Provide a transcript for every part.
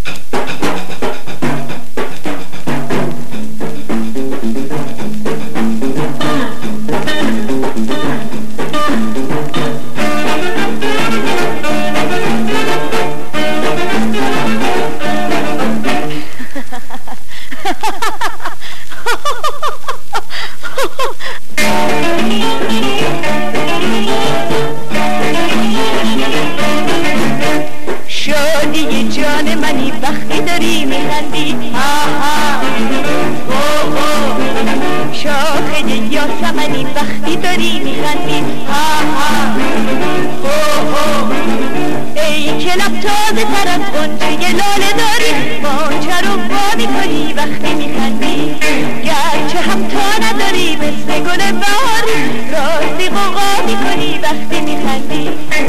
شادی جان منی وقتی داری میخندی شاخه یاسمنی وقتی داری میخندی ای که لب تازه تر از غنچه لاله داری مانچه رو وا میکنی وقتی میخندی گرچه هم تا نداری مثل گل بهاری راستی غوغا میکنی وقتی میخندی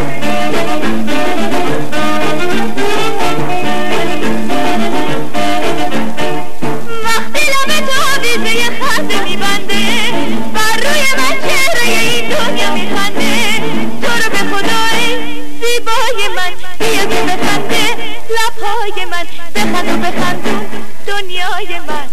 وقتی لب تو ویزه خنده میبنده بر روی من چهره این دنیا میخنده تو رو به خدای زیبای من بیا که بخنده لبهای من بخند و بخندون دنیای من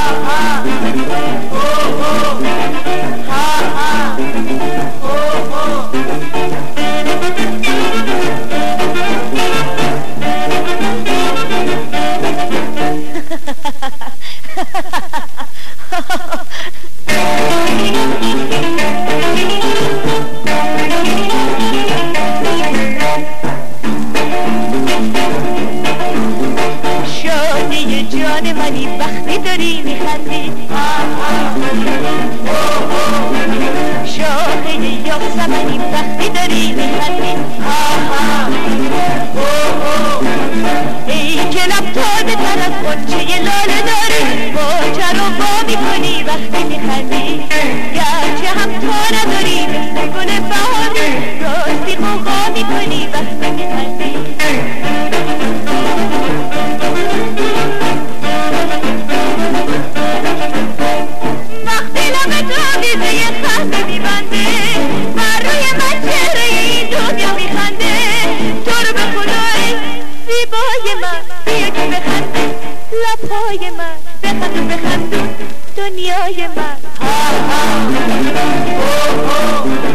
شادی جان منی وقتی داری میخندی شاخه یاسمنی وقتی داری میخندی ای که لب تازه تر از غنچه لاله داری مانچه رو وا میکنی وقتی میخندی گرچه هم تا نداری مثل گل بهاری راستی غوغا میکنی وقتی میخندی وقتی لب تو ویزه خنده میبنده بر روی من چهره این دنیا میخنده تو رو به خدای زیبای من بیا که بخنده لبهای من بخند و بخندون دنیای من